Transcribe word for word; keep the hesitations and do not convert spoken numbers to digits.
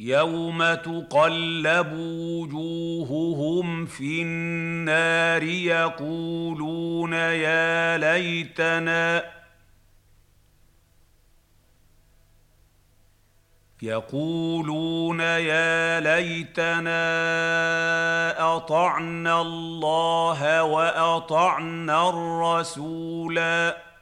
يوم تقلب وجوههم في النار يقولون يا ليتنا يقولون يا ليتنا أطعنا الله وأطعنا الرسولا